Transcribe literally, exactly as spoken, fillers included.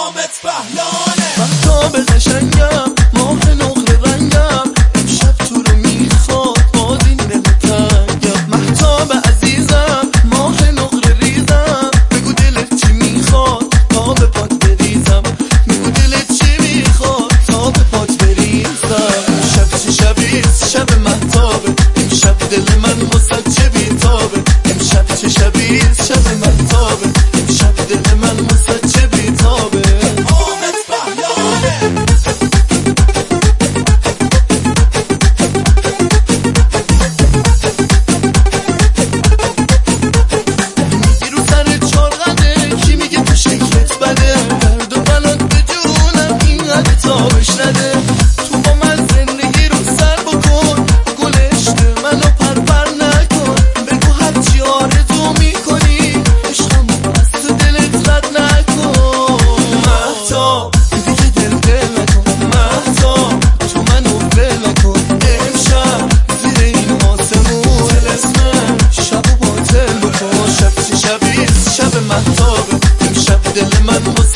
حامد بهلانه. مهتاب قشنگم ماه نقره رنگم، امشب تو رو میخواد باز این نمیتنگم. مهتاب عزیزم ماه نقره ریزم، بگو دلت چی میخواد تا به پات بریزم. بگو دلت چی میخواد تا به پات بریزم. شب چه شبیست شب مهتابه، امشب دل من واسه چه بیتابه. امشب چه شبیست شب مهتابه، امشب دل من واسه چه بیتابه. حامد بهلانه. میگی رو سر چارقده، کی میگه تو شکلت بده. درد و بلات به جونم اینقدر تابش نده. تو با من زندگی رو سر بکن، گل عشق منو پرپر نکن. بگو هرچی آرزو میکنی عشقم از تو دلت رد نکن. مهتاب دیگه دل دل نکن، مهتاب تو منو ول نکن. امشب زیر این آسمون طلسم شب و باطل بکن. شب چه شبیست شب مهتابه، امشب دل من